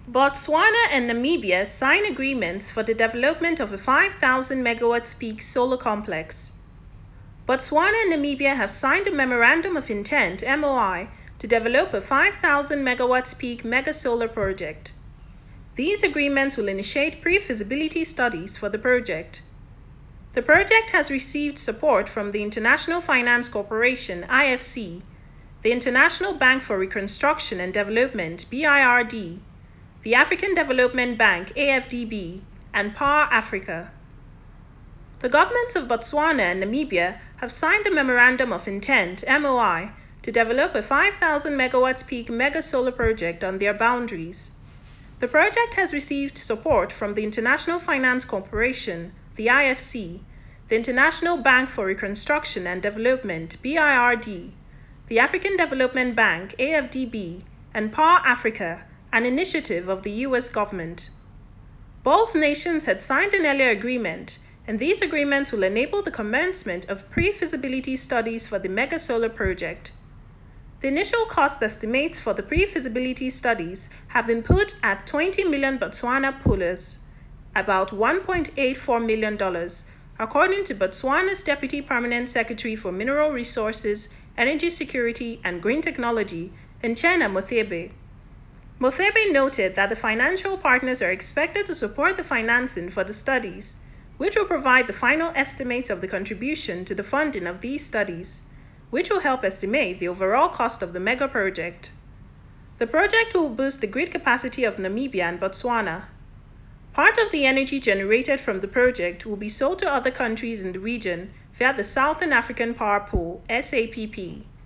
Botswana and Namibia sign agreements for the development of a 5,000 megawatts peak solar complex. Botswana and Namibia have signed a Memorandum of Intent (MOI) to develop a 5,000 megawatts peak mega solar project. These agreements will initiate pre-feasibility studies for the project. The project has received support from the International Finance Corporation (IFC), the International Bank for Reconstruction and Development (BIRD), the African Development Bank (AFDB), and Power Africa. The governments of Botswana and Namibia have signed a Memorandum of Intent (MOI) to develop a 5,000 megawatts peak mega solar project on their boundaries. The project has received support from the International Finance Corporation, the IFC, the International Bank for Reconstruction and Development (BIRD), the African Development Bank (AFDB), and Power Africa, an initiative of the US government. Both nations had signed an earlier agreement, and these agreements will enable the commencement of pre-feasibility studies for the mega solar project. The initial cost estimates for the pre-feasibility studies have been put at 20 million Botswana pulers, about $1.84 million, according to Botswana's Deputy Permanent Secretary for Mineral Resources, Energy Security and Green Technology, Nchena Mothebe. Mothebe noted that the financial partners are expected to support the financing for the studies, which will provide the final estimate of the contribution to the funding of these studies, which will help estimate the overall cost of the mega project. The project will boost the grid capacity of Namibia and Botswana. Part of the energy generated from the project will be sold to other countries in the region via the Southern African Power Pool (SAPP).